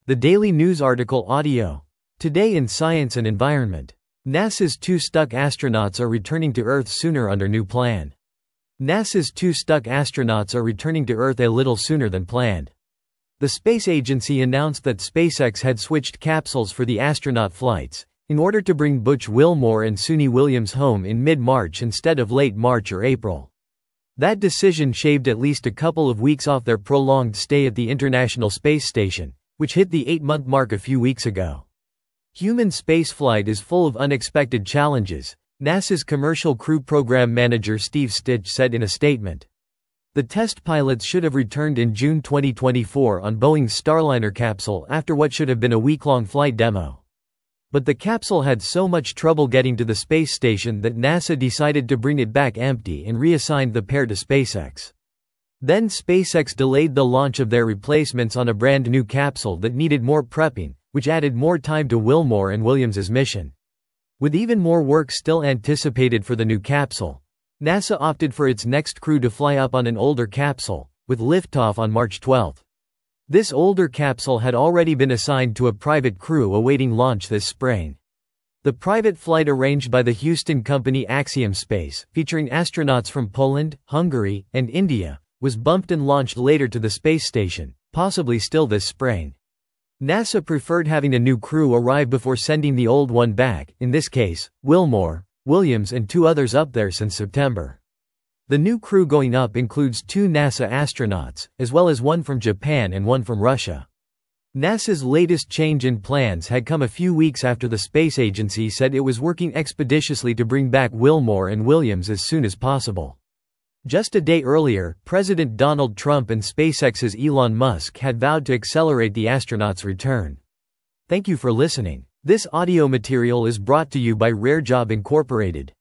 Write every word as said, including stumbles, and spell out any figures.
The Daily News article audio. Today in Science and Environment. NASA's two stuck astronauts are returning to Earth sooner under new plan. NASA's two stuck astronauts are returning to Earth a little sooner than planned. The space agency announced that SpaceX had switched capsules for the astronaut flights, in order to bring Butch Wilmore and Suni Williams home in mid-March instead of late March or April. That decision shaved at least a couple of weeks off their prolonged stay at the International Space Station, which hit the eight-month mark a few weeks ago. Human spaceflight is full of unexpected challenges, NASA's Commercial Crew Program Manager Steve Stich said in a statement. The test pilots should have returned in June twenty twenty-four on Boeing's Starliner capsule after what should have been a week-long flight demo. But the capsule had so much trouble getting to the space station that NASA decided to bring it back empty and reassigned the pair to SpaceX. Then SpaceX delayed the launch of their replacements on a brand new capsule that needed more prepping, which added more time to Wilmore and Williams' mission. With even more work still anticipated for the new capsule, NASA opted for its next crew to fly up on an older capsule, with liftoff on March twelfth. This older capsule had already been assigned to a private crew awaiting launch this spring. The private flight arranged by the Houston company Axiom Space, featuring astronauts from Poland, Hungary, and India, was bumped and launched later to the space station, possibly still this spring. NASA preferred having a new crew arrive before sending the old one back, in this case, Wilmore, Williams and two others up there since September. The new crew going up includes two NASA astronauts, as well as one from Japan and one from Russia. NASA's latest change in plans had come a few weeks after the space agency said it was working expeditiously to bring back Wilmore and Williams as soon as possible. Just a day earlier, President Donald Trump and SpaceX's Elon Musk had vowed to accelerate the astronauts' return. Thank you for listening. This audio material is brought to you by Rare Job Incorporated.